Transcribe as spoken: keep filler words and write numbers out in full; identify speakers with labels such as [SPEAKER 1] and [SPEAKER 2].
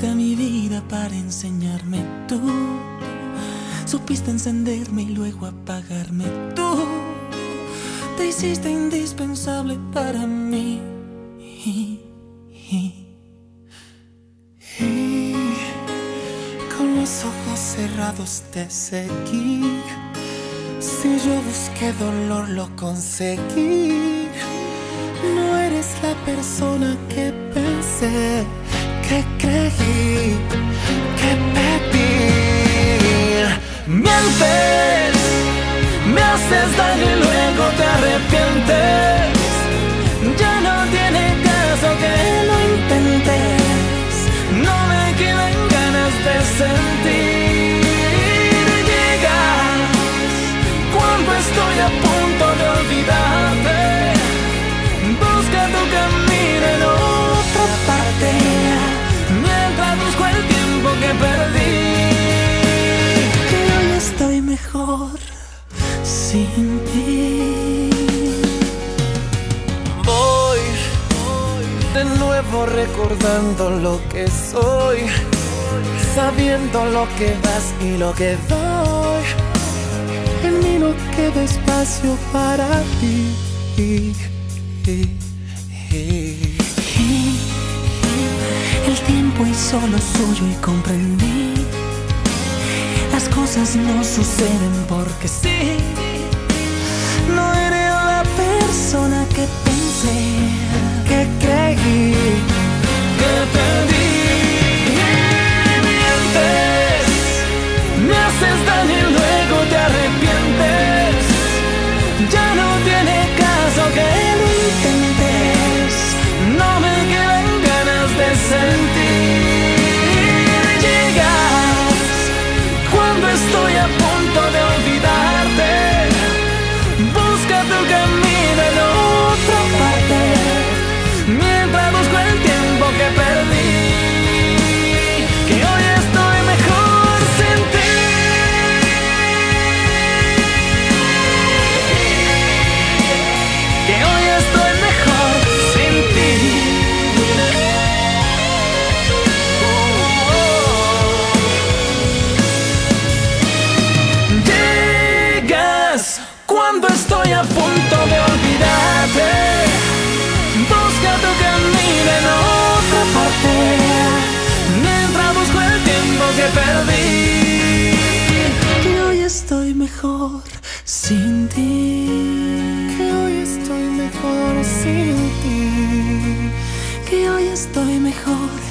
[SPEAKER 1] Llegaste a mi vida para enseñarme tú. Supiste encenderme y luego apagarme tú. Te hiciste indispensable para mí. Y, y, y con los ojos cerrados te seguí. Si yo busqué dolor lo conseguí. No eres la persona que pensé, que creí, que pedí. Mientes, me haces daño y luego te arrepientes. Ya no tiene caso que lo intentes. No me quedan ganas de sentir. Llegas cuando estoy a punto de olvidarte. Busca tu camino en otra parte, mientras busco el tiempo que perdí. Que hoy estoy mejor sin ti. Voy de nuevo recordando lo que soy, sabiendo lo que das y lo que doy. En mí no queda espacio para ti. El tiempo hizo lo suyo y comprendí. Las cosas no suceden porque sí. No eres la persona que pensé, que creí, que pedí. Mientes, me haces daño y luego te arrepientes. Ya no tiene caso que lo intentes. No me quedan ganas de sentir. Llegas cuando estoy a punto de olvidarte. Busca tu camino en otra parte, mientras busco el tiempo que perdí. Que hoy estoy mejor sin ti. Que hoy estoy mejor sin ti. Llegas cuando estoy a punto de olvidarte. Busca tu camino en otra parte, mientras busco el tiempo que perdí. Que hoy estoy mejor sin ti. Que hoy estoy mejor sin ti. Que hoy estoy mejor